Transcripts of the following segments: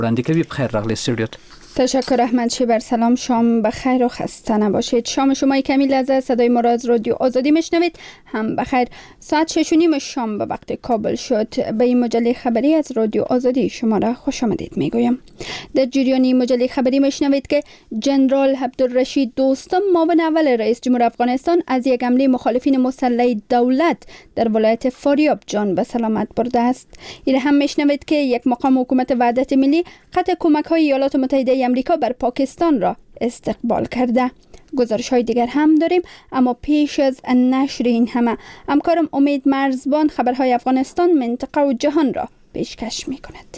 رندیکوی بخیر رغلی استودیوت. تشکر احمد شیبر. سلام، شام بخیر و خسته نباشید. شام شما کمیل از صدای ما را از رادیو آزادی میشنوید. هم بخیر. ساعت 6:30 شام به وقت کابل شد. به این مجله خبری از رادیو آزادی شما را خوش آمدید میگویم. در جریان مجله خبری میشنوید که جنرال عبدالرشید دوستم، معاون اول رئیس جمهور افغانستان، از یک حمله مخالفین مسلح دولت در ولایت فاریاب جان به سلامت برده است. این هم میشنوید که یک مقام حکومت وحدت ملی قطع کمک‌های ایالات متحده امریکا بر پاکستان را استقبال کرده. گزارش‌های دیگر هم داریم، اما پیش از نشر این همه همکارم امید مرزبان خبرهای افغانستان، منطقه و جهان را پیشکش می‌کند.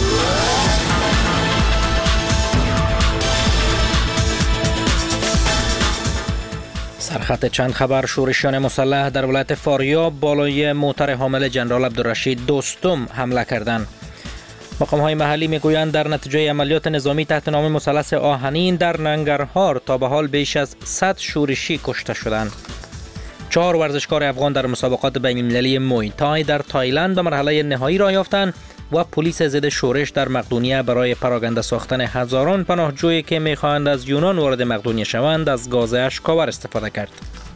سرخط چند خبر. شورشیان مسلح در ولایت فاریاب بالای موتر حامل جنرال عبدالرشید دوستم حمله کردند. مقام‌های محلی میگویند در نتیجه عملیات نظامی تحت نام مثلث آهنین در ننگرهار تا به حال بیش از 100 شورشی کشته شدند. 4 ورزشکار افغان در مسابقات بین‌المللی موی تای در تایلند به مرحله نهایی راه یافتند و پلیس ضد شورش در مقدونیه برای پراگنده ساختن هزاران پناهجویی که می‌خواهند از یونان وارد مقدونیه شوند از گاز اشک‌آور استفاده کرد.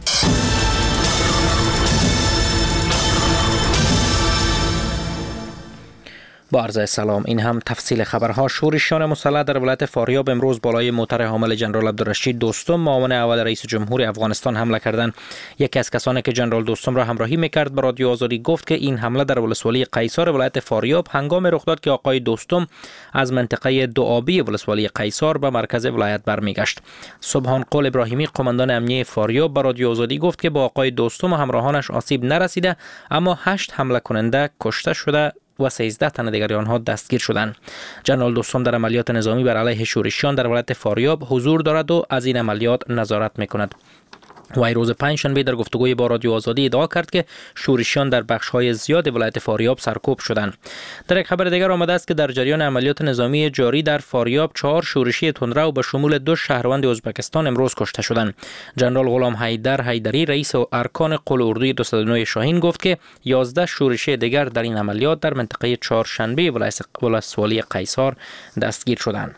با عرض سلام، این هم تفصیل خبرها. شورشیان مسلح در ولایت فاریاب امروز بالای موتر حامل جنرال عبدالرشید دوستم، معاون اول رئیس جمهور افغانستان حمله کردند. یکی از کسانی که جنرال دوستم را همراهی میکرد به رادیو آزادی گفت که این حمله در ولسوالی قیصار ولایت فاریاب هنگام رخ داد که آقای دوستم از منطقه دوآبی ولسوالی قیصار به مرکز ولایت برمیگشت. سبحان قول ابراهیمی، قماندان امنیه فاریاب، به رادیو آزادی گفت که با آقای دوستم و همراهانش آسیب نرسیده، اما 8 حمله کننده کشته شده و 13 تن دیگر آنها دستگیر شدند. جنرال دوستم در عملیات نظامی بر علیه شورشیان در ولایت فاریاب حضور دارد و از این عملیات نظارت میکند. وی روز پنجشنبه در گفتگوی با رادیو آزادی ادعا کرد که شورشیان در بخش‌های زیاد ولایت فاریاب سرکوب شدند. در یک خبر دیگر آمده است که در جریان عملیات نظامی جاری در فاریاب 4 شورشی تندرو به شمول 2 شهروند ازبکستان امروز کشته شدند. جنرال غلام حیدری رئیس ارکان قل اردوی 209 شاهین گفت که 11 شورشی دیگر در این عملیات در منطقه چهارشنبه ولسوالی قیصار دستگیر شدند.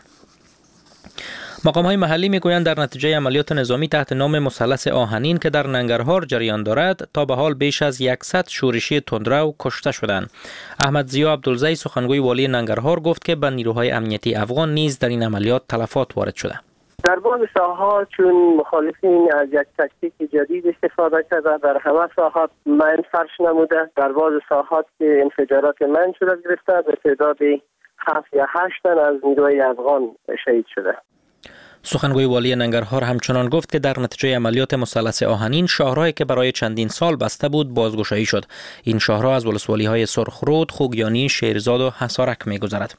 مقام‌های محلی میگویند در نتیجه عملیات نظامی تحت نام مثلث آهنین که در ننگرهار جریان دارد تا به حال بیش از 100 شورشی تندرو کشته شدند. احمد ضیا عبدالزی، سخنگوی والی ننگرهار، گفت که به نیروهای امنیتی افغان نیز در این عملیات تلفات وارد شده. در بعض ساحات چون مخالفین از یک تاکتیک جدید استفاده کرده، در همه ساحات من فرش نموده. در بعض ساحات که انفجارات من صورت گرفته، به تعداد 7 یا 8 تن از نیروهای افغان شهید شده. سخنگوی والی ننگرهار همچنان گفت که در نتیجه عملیات مثلث آهنین شاهراهی که برای چندین سال بسته بود بازگشایی شد. این شاهراه از ولسوالی‌های سرخرود، خوگیانی، شیرزاد و حصارک می‌گذرد.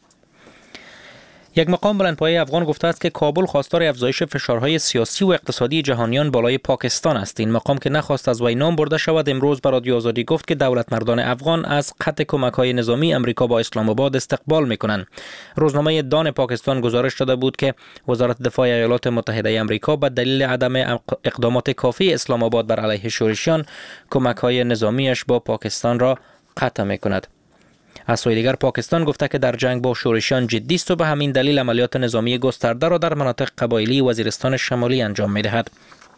یک مقام بلندپایه افغان گفته است که کابل خواستار افزایش فشارهای سیاسی و اقتصادی جهانیان بالای پاکستان است. این مقام که نخواست از وی نام برده شود امروز به رادیو آزادی گفت که دولت مردان افغان از قطع کمک‌های نظامی امریکا با اسلام آباد استقبال می‌کنند. روزنامه دان پاکستان گزارش داده بود که وزارت دفاع ایالات متحده امریکا به دلیل عدم اقدامات کافی اسلام آباد بر علیه شورشیان کمک‌های نظامیش با پاکستان را قطع می‌کند. از سوی دیگر پاکستان گفته که در جنگ با شورشیان جدی است و به همین دلیل عملیات نظامی گسترده را در مناطق قبایلی وزیرستان شمالی انجام می‌دهد.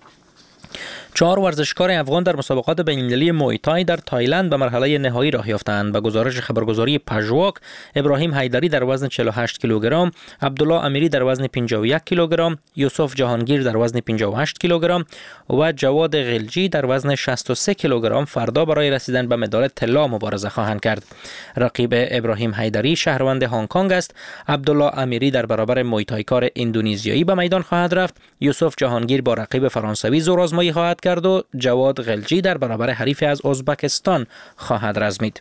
4 ورزشکار افغان در مسابقات بین‌المللی موی تای در تایلند به مرحله نهایی راه یافتند. به گزارش خبرگزاری پژواک، ابراهیم حیدری در وزن 48 کیلوگرم، عبدالله امیری در وزن 51 کیلوگرم، یوسف جهانگیر در وزن 58 کیلوگرم و جواد غلجی در وزن 63 کیلوگرم فردا برای رسیدن به مدال طلا مبارزه خواهند کرد. رقیب ابراهیم حیدری شهروند هنگ کنگ است. عبدالله امیری در برابر موی تایکار اندونزیایی به میدان خواهد رفت. یوسف جهانگیر با رقیب فرانسوی زورآزمایی خواهد کرد و جواد غلجی در برابر حریف از ازبکستان خواهد رزمید.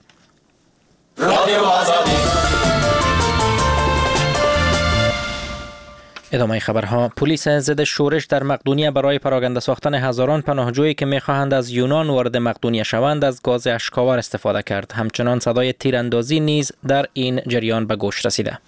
ادامه خبرها. پلیس ضد شورش در مقدونیه برای پراگنده ساختن هزاران پناهجویی که می‌خواهند از یونان وارد مقدونیه شوند از گاز اشک‌آور استفاده کرد. همچنان صدای تیراندازی نیز در این جریان به گوش رسیده.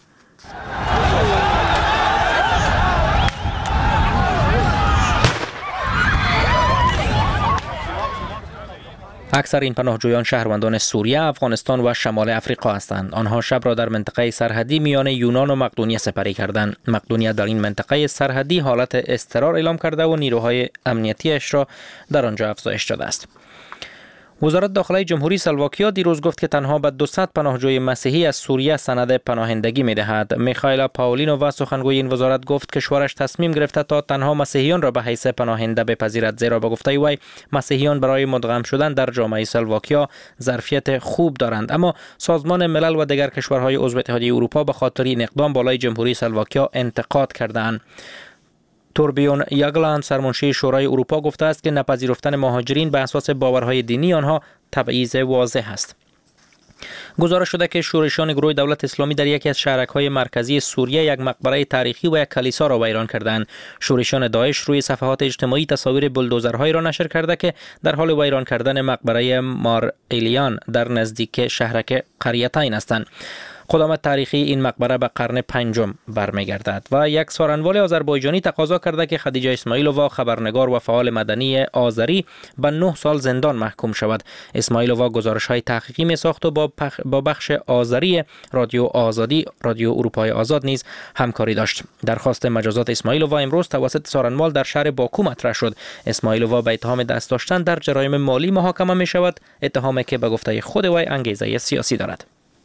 اکثر این پناهجویان شهروندان سوریه، افغانستان و شمال افریقا هستند. آنها شب را در منطقه سرحدی میان یونان و مقدونیه سپری کردند. مقدونیه در این منطقه سرحدی حالت اضطرار اعلام کرده و نیروهای امنیتیش را در آنجا افزایش داده است. وزارت داخلی جمهوری اسلواکیا دیروز گفت که تنها به 200 پناهجوی مسیحی از سوریه سند پناهندگی می‌دهد. میخائیل پاولینووا سخنگوی این وزارت گفت کشورش تصمیم گرفته تا تنها مسیحیان را به حیث پناهنده بپذیرد، زیرا به گفته وی مسیحیان برای مدغم شدن در جامعه اسلواکیا ظرفیت خوب دارند، اما سازمان ملل و دیگر کشورهای عضو اتحادیه اروپا به خاطر این اقدام بالای جمهوری اسلواکیا انتقاد کردند. توربیون یاگلند سرمنشی شورای اروپا گفته است که نپذیرفتن مهاجرین به اساس باورهای دینی آنها تبعیض واضح است. گزارش شده که شورشیان گروه دولت اسلامی در یکی از شهرک‌های مرکزی سوریه یک مقبره تاریخی و یک کلیسا را ویران کردند. شورشیان داعش روی صفحات اجتماعی تصاویر بولدوزرهایی را نشر کرده که در حال ویران کردن مقبره مار ایلیان در نزدیک شهرک قریتین هستند. قدامت تاریخی این مقبره به قرن پنجم برمیگردد و یک سارنوال آذربایجانی تقاضا کرده که خدیجه اسماعیلووا خبرنگار و فعال مدنی آذری به 9 سال زندان محکوم شود. اسماعیلووا گزارش‌های تحقیقی می‌ساخت و با بخش آذری رادیو آزادی، رادیو اروپای آزاد نیز همکاری داشت. درخواست مجازات اسماعیلووا امروز توسط سارنوال در شهر باکو مطرح شد. اسماعیلووا به اتهام دست داشتن در جرایم مالی محاکمه می‌شود، اتهامی که به گفته خود وی انگیزه سیاسی دارد.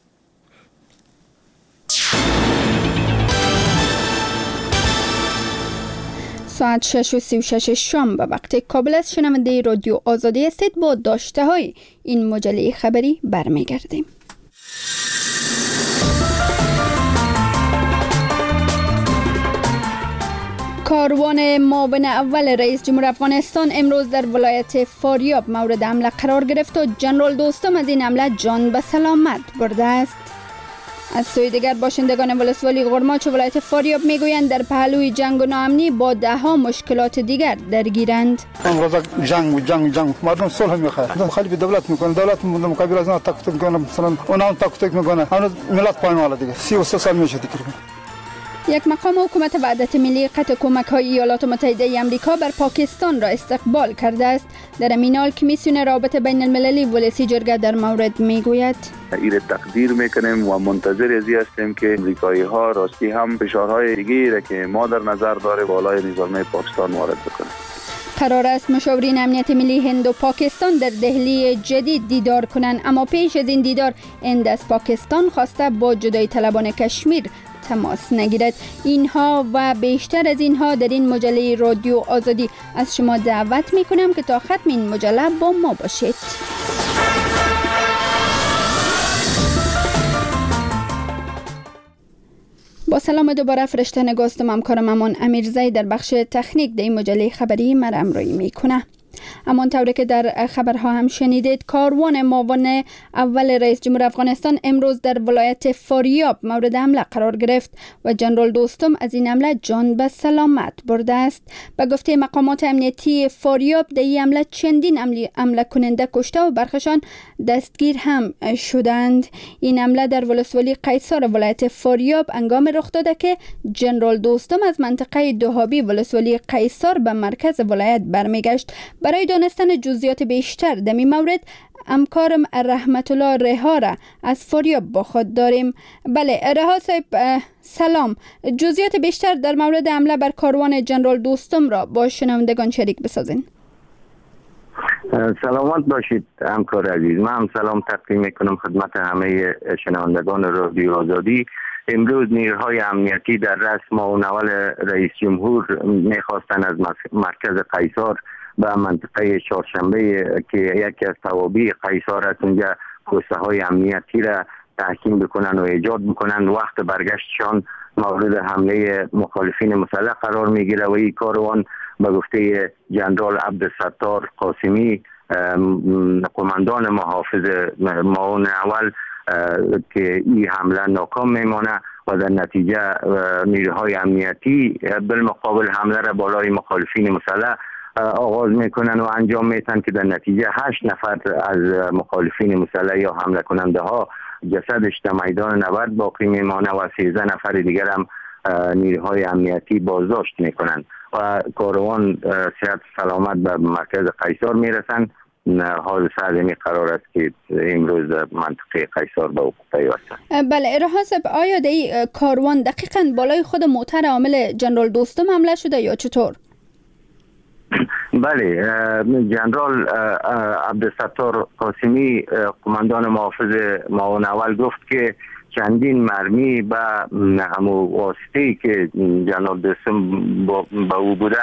ساعت 6:36 شام به وقت کابل است. شنونده رادیو آزادی هستید. با داشته های این مجله خبری برمیگردیم. کاروان معاون اول رئیس جمهور افغانستان امروز در ولایت فاریاب مورد حمله قرار گرفت و جنرال دوستم از این حمله جان به سلامت برده است. از سوی دیگر باشندگان ولسوالی غرماچ ولایت فاریاب میگویند در پهلوی جنگ و ناامنی با دهها مشکلات دیگر درگیرند. امروز جنگ مردم صلح میخواد، مخالف دولت میکنه، دولت مقابل از اون تاکتیک میکنه، مثلا اونها تاکتیک میکنه، هنوز ملت پایمال دیگه 33 سال میشه تقریبا. یک مقام حکومت وحدت ملی قطع کمک‌های ایالات متحده آمریکا بر پاکستان را استقبال کرده است. در این حال کمیسیون رابطه بین المللی ولسی جرگه در مورد میگوید این تقدیر میکنیم و منتظر ازی هستیم که امریکایی ها راستی هم فشارهای دیگری را که ما در نظر داره بالای نظام پاکستان وارد بکنه. قرار است مشاورین امنیت ملی هند و پاکستان در دهلی جدید دیدار کنند، اما پیش از این دیدار هند از پاکستان خواسته با جدایی طلبان کشمیر تماس نگیرد. اینها و بیشتر از اینها در این مجله رادیو آزادی از شما دعوت میکنم که تا ختم این مجله با ما باشید. با سلام دوباره فرشته نگاستم همکارم امان امیرزی در بخش تکنیک در این مجله خبری مرا همراهی میکنه. اما طوری که در خبرها هم شنیدید، کاروان معاون اول رئیس جمهور افغانستان امروز در ولایت فاریاب مورد حمله قرار گرفت و جنرال دوستم از این حمله جان به سلامت برده است. به گفته مقامات امنیتی فاریاب در این حمله چندین حمله کننده کشته و برخشان دستگیر هم شدند. این حمله در ولسوالی قیصار ولایت فاریاب هنگام رخ داده که جنرال دوستم از منطقه دوحابی ولسوالی قیصار به مرکز ولایت برمیگشت. برای دانستن جزئیات بیشتر در این مورد همکارم رحمت الله رها را از فاریاب با خود داریم. بله رها صاحب سلام، جزئیات بیشتر در مورد حمله بر کاروان جنرال دوستم را با شنوندگان شریک بسازین. سلامت باشید همکار عزیز. من هم سلام تقدیم میکنم خدمت همه شنوندگان رادیو آزادی. امروز نیروهای امنیتی در رسم معاون اول رئیس جمهور میخواستن از مرکز قیصار به منطقه چهارشنبه که یکی از توابع قیصار است اونجا پوسته های امنیتی را تحکیم بکنن و ایجاد بکنن. وقت برگشتشان مورد حمله مخالفین مسلح قرار میگیره و این کاروان به گفته جنرال عبدالستار قاسمی قماندان محافظ معاون اول که این حمله ناکام میمانه و در نتیجه نیروهای امنیتی بالمقابل حمله را بالای مخالفین مسلح آغاز میکنن و انجام میتن که در نتیجه 8 نفر از مخالفین مسلح یا حمله کننده ها جسدش در میدان نبرد باقی میمانه و 13 نفر دیگر هم نیروهای امنیتی بازداشت میکنن و کاروان صحت سلامت به مرکز قیصار میرسن حادثه از این قرار است که امروز در منطقه قیصار به وقوع پیوسته. بله رها صاحب، آیا در کاروان دقیقاً بالای خود موتر عامل جنرال دوستم حمله شده یا چطور؟ بله، جنرال عبدالستار قاسمی قماندان محافظ معاون اول گفت که چندین مرمی به همو واسطه‌ای که جنرال دوستم با او بوده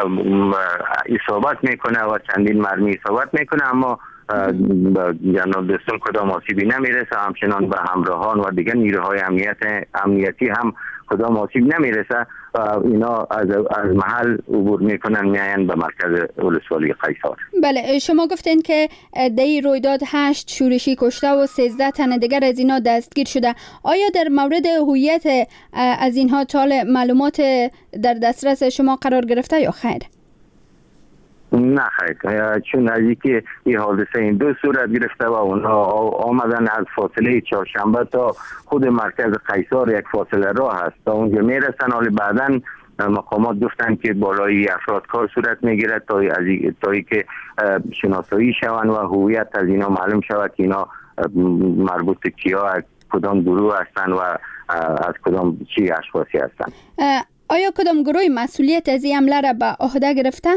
اصابت میکنه و چندین مرمی اصابت میکنه، اما جنرال دوستم کدام آسیبی نمیرسه. همچنان به همراهان و دیگر نیروهای امنیتی هم کدام آسیب نمیرسه و اینا از محل عبور میکنن میاین به مرکز ولسوالی قیصار. بله، شما گفتین که در رویداد 8 شورشی کشته و 13 تن دیگر از اینا دستگیر شده. آیا در مورد هویت از اینها طال معلومات در دسترس شما قرار گرفته یا خیر؟ نه خیر، چون از اینکه این حادثه این دو صورت گرفته و اونها آمدن از فاصله چهارشنبه تا خود مرکز قیصار یک فاصله راه هست تا اونجا میرسن. حالی بعدن مقامات گفتن که بالای افرادکار صورت میگیرد تا ای که شناسایی شوند و هویت از اینا معلوم شود که اینا مربوط کیا از کدام گروه هستند و از کدام چی اشخاصی هستند. آیا کدام گروه مسئولیت از این حمله را به عهده گرفته؟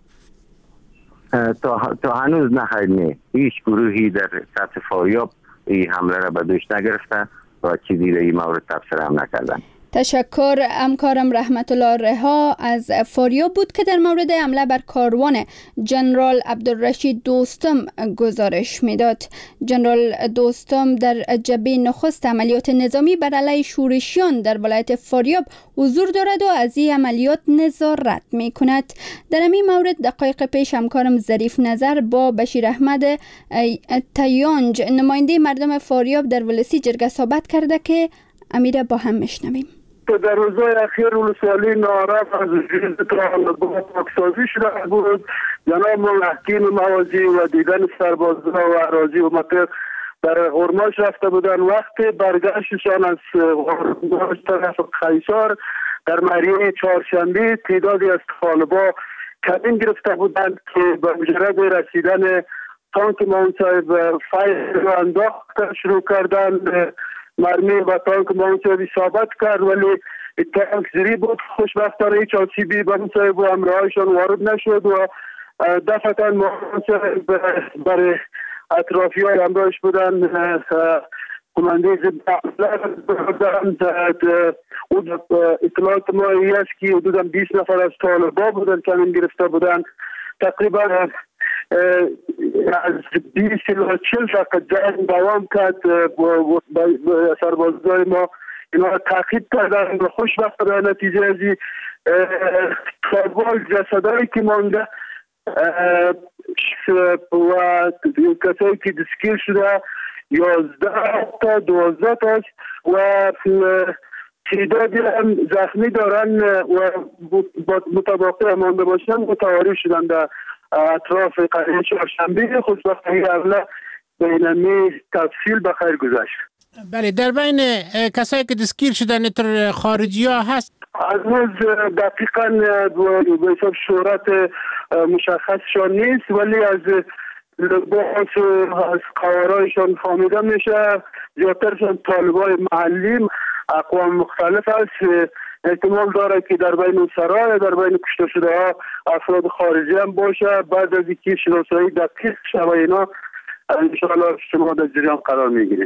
تا هنوز نه، هیچ گروهی در سطح فاریاب این حمله را به دوش نگرفته و چیزی در این مورد تبصره هم نکردن. تشکر. همکارم رحمت الله رها از فاریاب بود که در مورد حمله بر کاروان جنرال عبدالرشید دوستم گزارش میداد. جنرال دوستم در جبهه نخست عملیات نظامی بر علیه شورشیان در ولایت فاریاب حضور دارد و از این عملیات نظارت می کند. در این مورد دقایق پیش همکارم ظریف نظر با بشیر احمد تیانج نماینده مردم فاریاب در ولسی جرگه صحبت کرده که امیره با هم میشنویم. در روزهای اخیر ولسوالی ناراف از جنس طالبان پاکسازی شده بود. جناب محکیم موازی و دیدن سربازان و اراضی و مناطق در غرماش رفته بودن. وقت برگشتشان از غرماش طرف قیصار در مریه چهارشنبه تعدادی از طالبان کمین گرفته بودند که به مجرد رسیدن تانک معاون صاحب فایل را انداخت شروع کردن. مرمی و تانک معاون صاحب اصابت کرد ولی تانک زیری بود. خوشبختانه هیچ آسیبی به صاحب و همراهایشان وارد نشد و دفعتا معاون صاحب برای اطرافی های همراهش بودن کمانده ضد اطلاعات ما است که حدودا 20 نفر از طالبان بودن کمین گرفته بودن. تقریبا از 20 تا 40 دقیقه جنگ دوام کرد. سربازای ما اینا را تعقیب کردن و خوشبختانه نتیجه از طالبان جسدایی که مانده و کسایی که دستگیر شده 11 تا 12 تاست و تعدادی هم زخمی دارن و متوقع مانده باشن متواری شدن در اطراف قریه چهارشنبه. خوشبختانه حمله بینمی تفصیل بخیر گذشت. بله، در بین کسایی که دستگیر شدن تر خارجی ها هست؟ هنوز دقیقا به حساب شهرت مشخصشان نیست ولی از لباس از قوارایشان فهمیده میشه. زیادترشان طالبای محلی اقوام مختلف است. احتمال داره که در بین سرای در بین کشته شده ها افراد خارجی هم باشه. بعد از اینکه شناسایی دقیق شود اینا انشاءالله شما در جریان قرار میگیرید.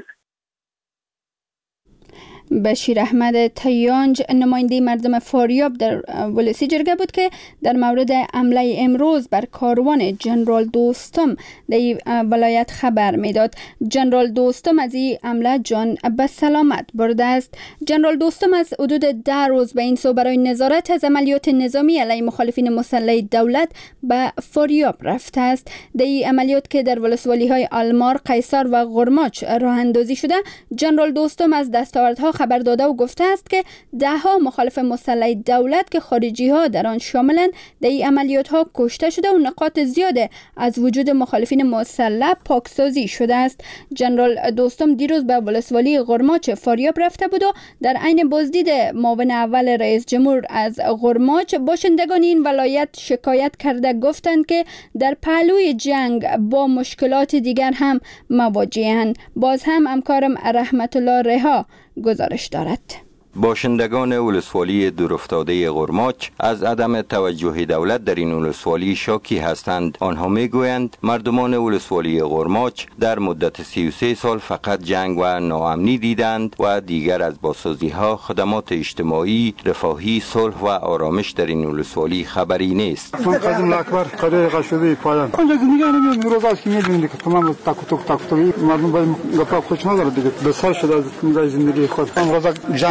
بشیر احمد تیانج نماینده مردم فاریاب در ولسی جرگه بود که در مورد حمله امروز بر کاروان جنرال دوستم در ولایت خبر میداد. جنرال دوستم از این حمله جان به سلامت برده است. جنرال دوستم از حدود 10 روز به این سو برای نظارت از عملیات نظامی علیه مخالفین مسلح دولت به فاریاب رفته است. در این عملیات که در ولسوالی های آلمار، قیصار و غرماچ راه اندازی شده، جنرال دوستم از دستاوردها خبر داده و گفته است که دهها مخالف مسلح دولت که خارجی ها در آن شاملند در این عملیات ها کشته شده و نقاط زیاده از وجود مخالفین مسلح پاکسازی شده است. جنرال دوستم دیروز به ولسوالی غرماچ فاریاب رفته بود و در عین بازدید معاون اول رئیس جمهور از غرماچ باشندگان این ولایت شکایت کرده گفتند که در پهلوی جنگ با مشکلات دیگر هم مواجه‌اند. باز هم همکارم رحمت الله رها گزارش دارد. باشندگان ولسوالی دورافتاده غرماچ از عدم توجه دولت در این ولسوالی شاکی هستند. آنها میگویند مردمان ولسوالی غرماچ در مدت 33 سال فقط جنگ و ناامنی دیدند و دیگر از بازسازی ها، خدمات اجتماعی، رفاهی، صلح و آرامش در این ولسوالی خبری نیست. من قدیم اکبر قریه قشده پایان. آنجا زندگی نمی‌کنم. روزاست که می‌بینید که تمام تاکتوک مردم باید گپا خوش نداره دیگه. بسر شده از زندگی خود. من روزا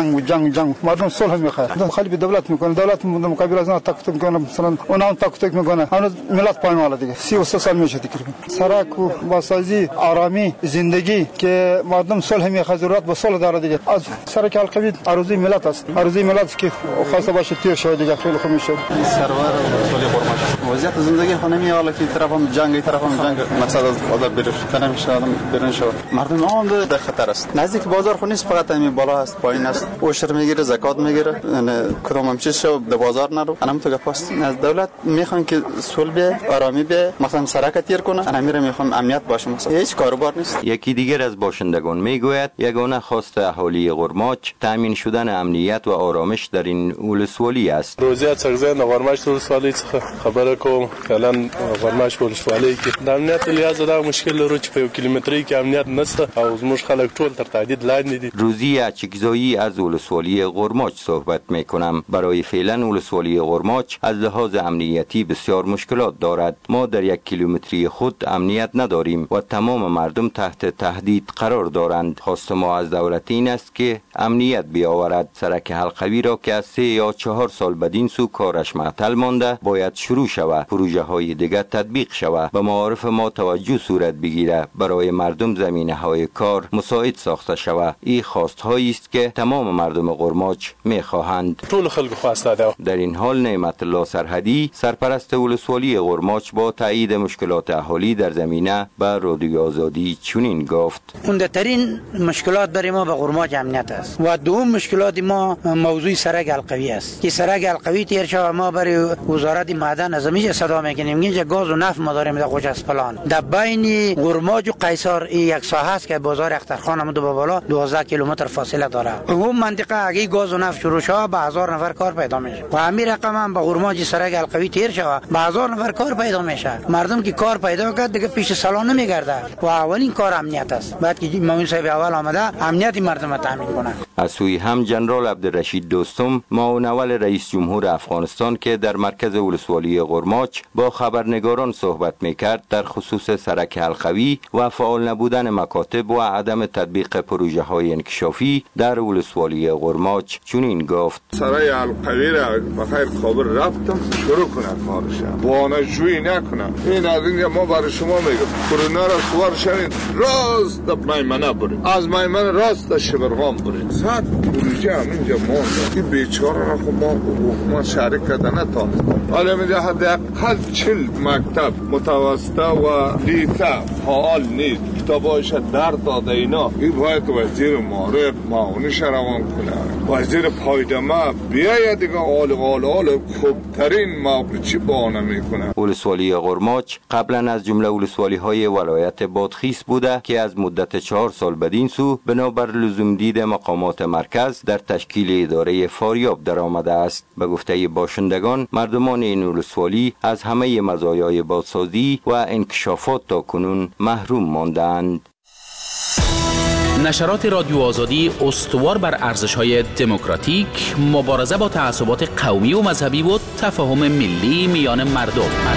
جنگ مردم صلح میخواد. خیلی به دولت میکنه. دولت مقابل از تاکتوک میکنه. مثلا اونها تاکتوک میکنه. هنوز ملت پایمال دیگه. 33 سال میشه تقریبا. سرک و بازسازی، آرامی، زندگی که مردم صلح میخواد، ضرورت به صلح داره دیگه. از سرک القوی عروضی ملت است. عروضی ملت که خواسته باشه تیر شود دیگه خیلی خوب میشه. سرور ولسوالی غرماچ. وضعیت زندگی خونه میاله که طرفم جنگ مقصد از بازار برش نمیشه، آدم برن شو. مردم عام در خطر است. نزدیک بازار خو نیست، فقط همین بالا است، پایین است. اوشر میگیره، زکات میگیره، کدام هم چیز شو به بازار نرو. انا تو گپاست. از دولت میخوان که صلح به آرامی به مثلا سرک تیر کنه. انا میرم میخوام امنیت باشه، مثلا هیچ کاروبار نیست. یکی دیگر از باشندگان میگوید یگانه خواست اهالی غرماچ تامین شدن امنیت و آرامش در این ولسوالی است. روزیات سرزن غرماچ ولسوالی خبر کوم کلان غرماچ ولسوالی که د امنیت لحاظ دا مشکل لرو چې په کیلومتري کې امنیت نشته او زموږ خلک ټول تر تهدید لاندې دي. روزی اچکزایی از ولسوالی غرماچ صحبت میکنم. برای فعلا ولسوالی غرماچ از لحاظ امنیتی بسیار مشکلات دارد. ما در 1 کیلومتری خود امنیت نداریم و تمام مردم تحت تهدید قرار دارند. خواست ما از دولت این است که امنیت بیاورد. سرک حلقوی را که از 3 یا 4 سال بدین سو کارش معطل مانده باید شروع شود. پروژه های دیگر تطبیق شود. به معارف ما توجه صورت بگیره. برای مردم زمینه های کار مساعد ساخته شود. این خواست هایی است که تمام مردم غرماچ میخواهند. در این حال نعمت الله سرحدی سرپرست ولسوالی غرماچ با تایید مشکلات اهالی در زمینه به رادیو آزادی چنین گفت: عمده‌ترین مشکلات برای ما به غرماچ امنیت است و دوم مشکلات ما موضوع سرک القوی است که سرک القوی تیر شود. ما برای وزارت معدن از همیشه صدا میکنیم اینجا گاز و نفت ما داریم در خوشاسپلان. در بین غرماچ و قیصر یک ساحه است که بازار اخترخان هم دو بالا 12 کیلومتر فاصله داره. اون منطقه اگه گاز و نفت شروع شود به 1000 نفر کار پیدا میشه و همین رقم هم به غرماچ سرک القوی تیر شود به 1000 نفر کار پیدا میشه. مردم که کار پیدا کرد دیگه پیش سالن نمیگرده و اولین کار امنیت است. بعد که معاون صاحب اول آمده امنیت مردم را تامین کنه. از سوی هم جنرال عبدالرشید دوستم معاون اول رئیس جمهور افغانستان که در مرکز ولسوالی غرماچ با خبرنگاران صحبت میکرد در خصوص سرک حلقوی و فعال نبودن مکاتب و عدم تطبیق پروژه های انکشافی در ولسوالی غرماچ چنین گفت: سرای حلقوی را بخیر خبر رفتم شروع کنه کارش، بانجویی نکنه. این از اینجا ما برای شما میگم کرونا را سوار شدید راست میمنه برید، از میمنه راست شبرغان برید. صد پروژه هم اینجا مونده. این بیچاره را خب ما حکومت شریک کرده نتانست. حالا میگه حداقل 40 مکتب متوسطه و لیته فعال نیست. کتابایش در داده اینا. این باید وزیر معارف معاونش روان کنه. وزیر پایدمه بیاید دیگه آل خوبترین موقع چی بانه میکنه. ولسوالی غرماچ قبلا از جمله ولسوالی های ولایت بادخیس بوده که از مدت 4 سال بدین سو بنابر لزوم دید مقامات مرکز در تشکیل اداره فاریاب در آمده است. به گفته باشندگان مردمان این ولسوالی از همه مزایای بازسازی و انکشافات تا کنون محروم ماندند. نشرات رادیو آزادی استوار بر ارزش‌های دموکراتیک، مبارزه با تعصبات قومی و مذهبی و تفاهم ملی میان مردم.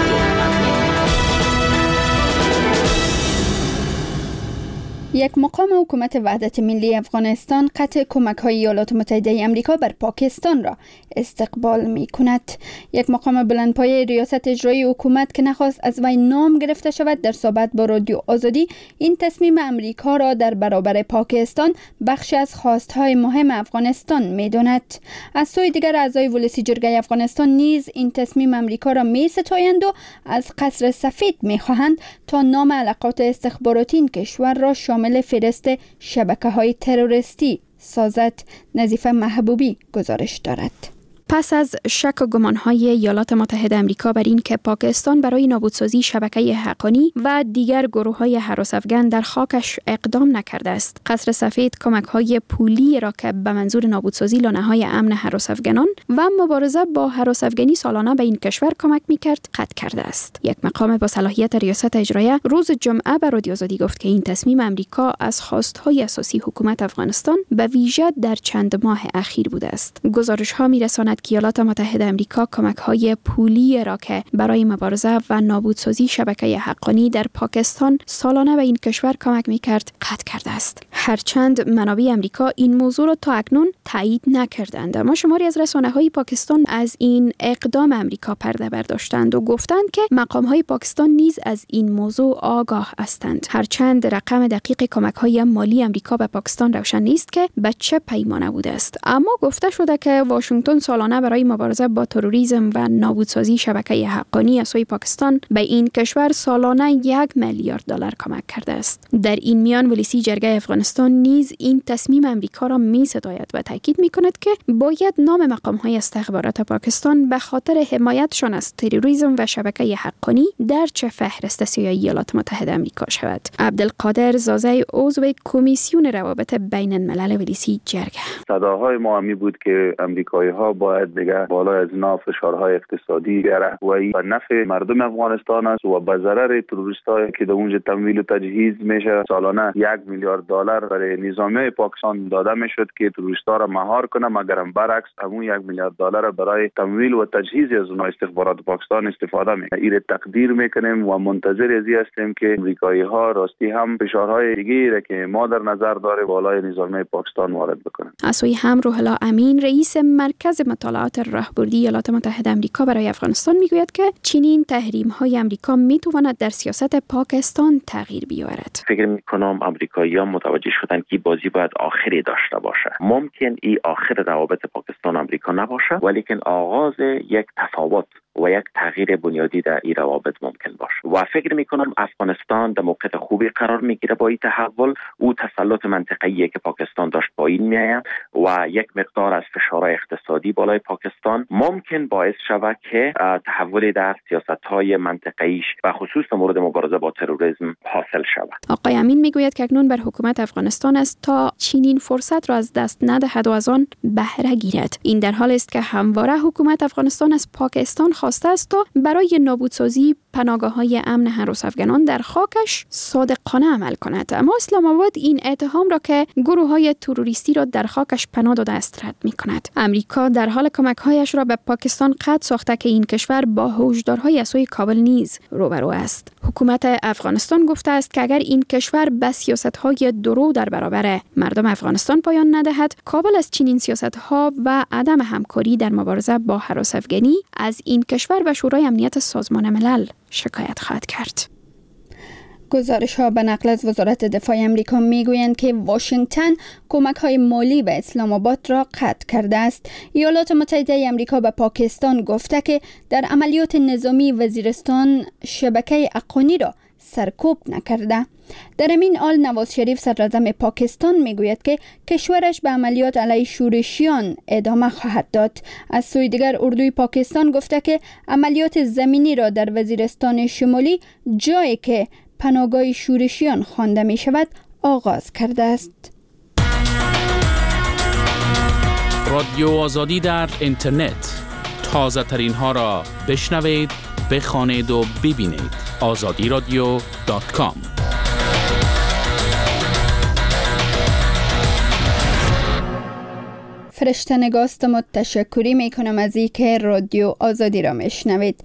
یک مقام حکومت وحدت ملی افغانستان قطع کمک‌های ایالات متحده آمریکا بر پاکستان را استقبال می‌کند. یک مقام بلندپایه ریاست اجرایی حکومت که نخواست از وی نام گرفته شود در صحبت با رادیو آزادی این تصمیم آمریکا را در برابر پاکستان بخشی از خواست‌های مهم افغانستان می‌داند. از سوی دیگر اعضای ولسی جرگه افغانستان نیز این تصمیم آمریکا را می‌ستایند و از قصر سفید می‌خواهند تا نام علاقات استخباراتی این کشور را شامل فهرست شبکه‌های تروریستی سازد. نظیفه محبوبی گزارش دارد. پس از شک و گمان‌های ایالات متحده آمریکا بر این که پاکستان برای نابودسازی شبکه حقانی و دیگر گروه‌های هراس افغان در خاکش اقدام نکرده است، قصر سفید کمک‌های پولی را که به منظور نابودسازی لانه‌های امن هراس افغانان و مبارزه با هراس افغانی سالانه به این کشور کمک می‌کرد قطع کرده است. یک مقام با صلاحیت ریاست اجرایی روز جمعه به رادیو آزادی گفت که این تصمیم آمریکا از خواست‌های اساسی حکومت افغانستان به ویژه در چند ماه اخیر بوده است. گزارش‌ها می‌رساند که ایالات متحده آمریکا کمک‌های پولی را که برای مبارزه و نابودسازی شبکه حقانی در پاکستان سالانه به این کشور کمک می‌کرد قطع کرده است. هرچند منابع آمریکا این موضوع را تا اکنون تایید نکردند، اما شماری از رسانه‌های پاکستان از این اقدام آمریکا پرده برداشتند و گفتند که مقام‌های پاکستان نیز از این موضوع آگاه هستند. هرچند رقم دقیق کمک‌های مالی آمریکا به پاکستان روشن نیست که به چه پیمانه بوده است، اما گفته شده که واشنگتن سالانه برای مبارزه با تروریسم و نابودسازی شبکه حقانی از سوی پاکستان به این کشور سالانه 1 میلیارد دلار کمک کرده است. در این میان ولسی جرگه افغانستان نیز این تصمیم آمریکا را می‌ستاید و تاکید می‌کند که باید نام مقام‌های استخبارات پاکستان به خاطر حمایتشان از تروریسم و شبکه حقانی در چه فهرست سیاسی ایالات متحده آمریکا شود. عبدالقادر زازای عضو کمیسیون روابط بین الملل ولسی جرگه: صداهای ما همی بود که آمریکایی‌ها باید دیگه بالای از اینا فشارهای اقتصادی بیاره و این به نفع مردم افغانستان است و به ضرر تروریستایی که در اونجا تمویل و تجهیز میشه. سالانه 1 میلیارد دلار برای نظامیه پاکستان داده میشد که تروریستا را مهار کنه، مگرم برعکس همون 1 میلیارد دلار برای تمویل و تجهیز از اونها استخبارات پاکستان استفاده میکنه. این تقدیر میکنیم و منتظر ازی هستیم که امریکایی‌ها راستی هم فشارهای دیگه را که ما در نظر داره بالای نظامیه پاکستان وارد بکنن. از سوی هم روح الله امین رئیس مرکز مطالعات راهبردی ایالات متحده آمریکا برای افغانستان میگوید که چنین تحریم‌های آمریکا میتواند در سیاست پاکستان تغییر بیاورد. فکر میکنم آمریکایی‌ها متوجه شدن که بازی باید آخری داشته باشه. ممکن این آخر روابط پاکستان آمریکا نباشه، ولیکن آغاز یک تفاوت و یک تغییر بنیادی در این روابط ممکن باشه و فکر میکنم افغانستان در موقع خوبی قرار میگیره با این تحول. او تسلط منطقه‌ای که پاکستان داشت پایین میآید و یک مقدار از فشارهای اقتصادی بالای پاکستان ممکن باعث شود که تحول در سیاست‌های منطقه‌ایش و خصوص در مورد مبارزه با تروریسم حاصل شود. آقای امین میگوید که اکنون بر حکومت افغانستان است تا چنین فرصت را از دست ندهد و از آن بهره گیرد. این در حالی است که همواره حکومت افغانستان از پاکستان خواسته است تا برای نابودسازی پناهگاه‌های امن هراس افغانان در خاکش صادقانه عمل کند، اما اسلام آباد این اتهام را که گروه‌های تروریستی را در خاکش پناه داده است رد می‌کند. امریکا در حال کمک‌هایش را به پاکستان قطع ساخته که این کشور با هشدارهای از سوی کابل نیز روبرو است. حکومت افغانستان گفته است که اگر این کشور به سیاست‌های درو در برابر مردم افغانستان پایان ندهد، کابل از چنین سیاست‌ها و عدم همکاری در مبارزه با هراس افغانی از این کشور به شورای امنیت سازمان ملل شکایت خواهد کرد. گزارش‌ها به نقل از وزارت دفاع آمریکا می‌گویند که واشنگتن کمک‌های مالی به اسلام آباد را قطع کرده است. ایالات متحده آمریکا به پاکستان گفته که در عملیات نظامی وزیرستان شبکه حقانی را سرکوب نکرده. در این حال نواز شریف صدراعظم پاکستان میگوید که کشورش به عملیات علیه شورشیان ادامه خواهد داد. از سوی دیگر اردوی پاکستان گفته که عملیات زمینی را در وزیرستان شمالی، جایی که پناهگاه شورشیان خوانده می شود، آغاز کرده است. رادیو آزادی در اینترنت، تازه ترین ها را بشنوید، بخوانید و ببینید. azadiradio.com. فرشته نگاست تشکری می کنم از اینکه رادیو آزادی را میشنوید.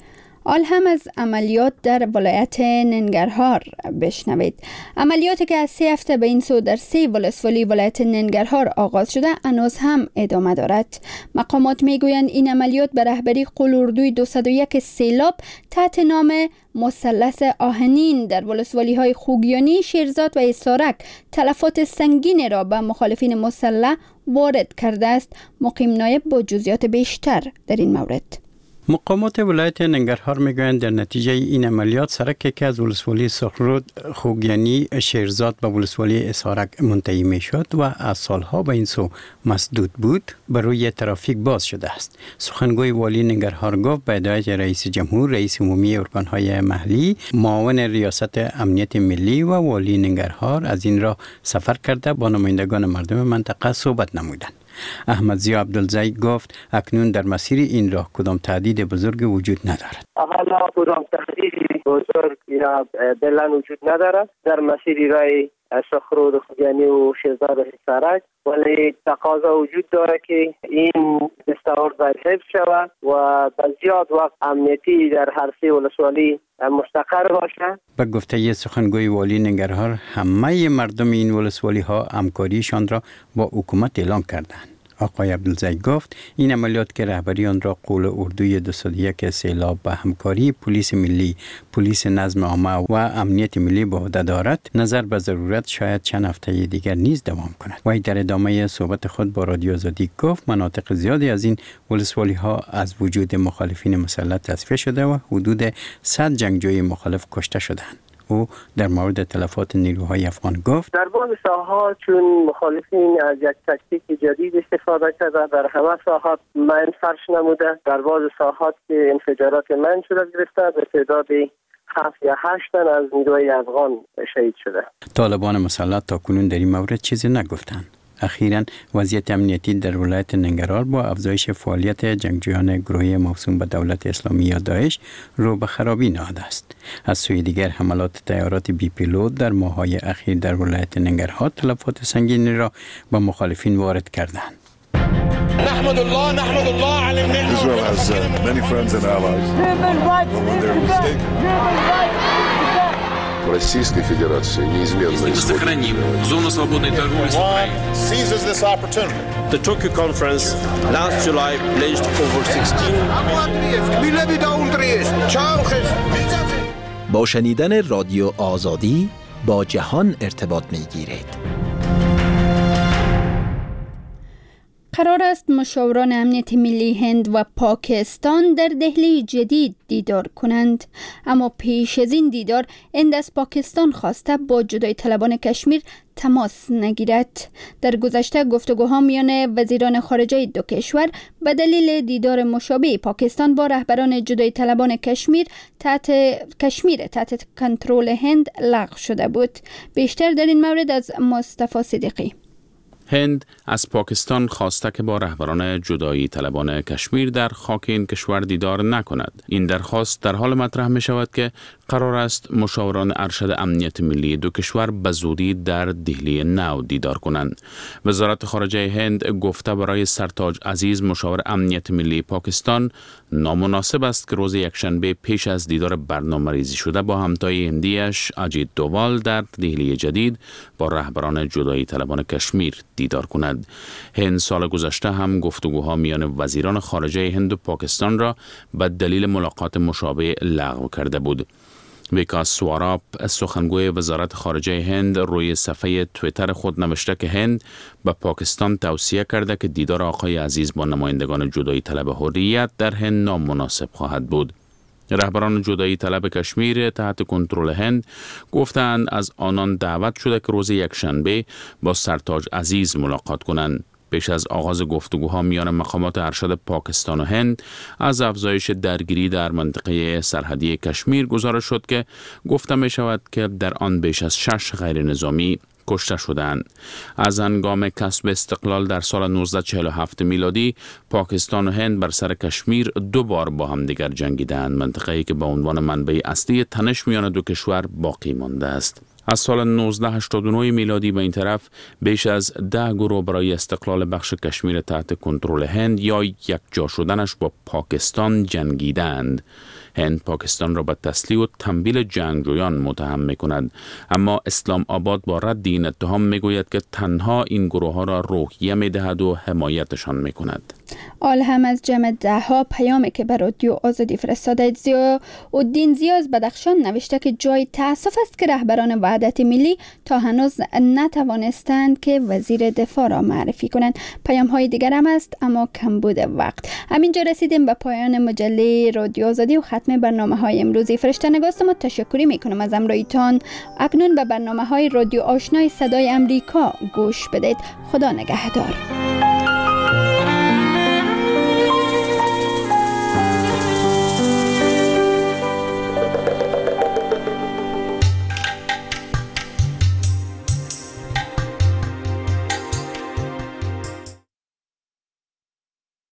آل هم از عملیات در ولایت ننگرهار بشنوید. عملیاتی که از 3 هفته به این سو در 3 ولسوالی ولایت ننگرهار آغاز شده هنوز هم ادامه دارد. مقامات میگویند این عملیات به رهبری قلوردوی 201 سیلاب تحت نام مثلث آهنین در ولسوالی های خوگیانی، شیرزاد و اسارک تلفات سنگین را به مخالفین مسلح وارد کرده است. مقیم نایب با جزئیات بیشتر در این مورد. مقامات ولایت ننگرهار میگویند در نتیجه این عملیات سرکی که از ولسوالی سرخرود خوگیانی شیرزاد به ولسوالی اسارک منتهی میشد و از سالها به این سو مسدود بود بر روی ترافیک باز شده است. سخنگوی والی ننگرهار گفت به هدایت رئیس جمهور، رئیس عمومی ارگانهای محلی، معاون ریاست امنیت ملی و والی ننگرهار از این راه سفر کرده با نمایندگان مردم منطقه صحبت نمودند. احمد ضیا عبدالزی گفت اکنون در مسیر این راه کدام تهدید بزرگ وجود ندارد. حالا کدام تهدید بزرگ یا بلند وجود ندارد در مسیر راه سرخرود خوگیانی و شیرزاد و اسارک، ولی تقاضا وجود داره که این دستور باید حفظ شود و به زیاد وقت امنیتی در هر 3 ولسوالی مستقر باشه. به گفته سخنگوی والی ننگرهار همه مردم این ولسوالی ها همکاریشان را با حکومت اعلام کردند. آقای عبدالزی گفت این عملیات که رهبری آن را قول اردوی 201 سیلاب به همکاری پلیس ملی، پلیس نظم عامه و امنیت ملی به عهده دارد، نظر به ضرورت شاید چند هفته دیگر نیز دوام کند. وی در ادامه صحبت خود با رادیو آزادی گفت مناطق زیادی از این ولسوالی ها از وجود مخالفین مسلح تصفیه شده و حدود 100 جنگجوی مخالف کشته شدند. او در مورد تلفات نیروهای افغان گفت در بعض ساحات چون مخالفین از یک تاکتیک جدید استفاده کرده، در همه ساحات من فرش نموده. در بعض ساحات که انفجارات من شده گرفته به تعداد 7 یا 8 تن از نیروهای افغان شهید شده. طالبان مسلح تا کنون در این مورد چیزی نگفتند. اخیراً وضعیت امنیتی در ولایت ننگرهار با افزایش فعالیت جنگجویان گروهی موسوم به دولت اسلامی یا داعش رو به خرابی نهاده است. از سوی دیگر حملات طیارات بی پیلوت در ماه‌های اخیر در ولایت ننگرهار تلفات سنگینی را به مخالفین وارد کردند. نحمد الله على النعمة. Israel has many friends and allies. Российской Федерации неизменно сохраним зону свободной торговли с Украиной. Seizes this opportunity. The Tokyo conference last July pledged over 16 با شنیدن رادیو آزادی با جهان ارتباط می‌گیرید. قرار است مشاوران امنیت ملی هند و پاکستان در دهلی جدید دیدار کنند، اما پیش از این دیدار هند از پاکستان خواسته با جدایی طلبان کشمیر تماس نگیرد. در گذشته گفتگوها میان وزیران خارجه دو کشور به دلیل دیدار مشابه پاکستان با رهبران جدایی طلبان کشمیر تحت کنترل هند لغو شده بود. بیشتر در این مورد از مصطفی صدیقی. هند از پاکستان خواسته که با رهبران جدایی طلبان کشمیر در خاک این کشور دیدار نکند. این درخواست در حال مطرح می شود که قرار است مشاوران ارشد امنیت ملی دو کشور به زودی در دهلی نو دیدار کنند. وزارت خارجه هند گفته برای سرتاج عزیز مشاور امنیت ملی پاکستان نامناسب است که روز یکشنبه پیش از دیدار برنامه‌ریزی شده با همتای هندیش اجیت دووال در دهلی جدید با رهبران جدایی طلبان کشمیر دیدار کند. هند سال گذشته هم گفتگوها میان وزیران خارجه هند و پاکستان را به دلیل ملاقات مشابه لغو کرده بود. ویکاس سواراب سخنگوی وزارت خارجه هند روی صفحه توییتر خود نوشته که هند به پاکستان توصیه کرده که دیدار آقای عزیز با نمایندگان جدایی طلب حریت در هند نامناسب خواهد بود. رهبران جدایی طلب کشمیر تحت کنترل هند گفتند از آنان دعوت شده که روز یکشنبه با سرتاج عزیز ملاقات کنند. پیش از آغاز گفتگوها میان مقامات ارشد پاکستان و هند از افزایش درگیری در منطقه سرحدی کشمیر گزارش شد که گفته می شود که در آن بیش از 6 غیر نظامی کشته شدند. از هنگام کسب استقلال در سال 1947 میلادی پاکستان و هند بر سر کشمیر 2 بار با هم دیگر جنگیدند، منطقه‌ای که به عنوان منبع اصلی تنش میان دو کشور باقی مانده است. از سال 1989 میلادی به این طرف بیش از 10 گروه برای استقلال بخش کشمیر تحت کنترل هند یا یکجا شدنش با پاکستان جنگیدند. هند پاکستان را به تسلیح و تنبیل جنگجویان متهم می‌کند، اما اسلام آباد با رد این اتهام میگوید که تنها این گروه ها را روحیه می‌دهد و حمایتشان می‌کند. آل هم از جمع 10 پیامی که بر رادیو آزادی فرستاده، ضیاءالدین زیاز بدخشان نوشته که جای تأسف است که رهبران وحدت ملی تا هنوز نتوانستند که وزیر دفاع را معرفی کنند. پیام های دیگر هم است اما کمبود وقت. همینجا رسیدیم به پایان مجله رادیو آزادی و ختم برنامه های امروزی. فرشته نگاست ما تشکری میکنم از همراهیتان. اکنون به برنامه های رادیو آشنای صدای امریکا گوش بدید. خدا نگهدار.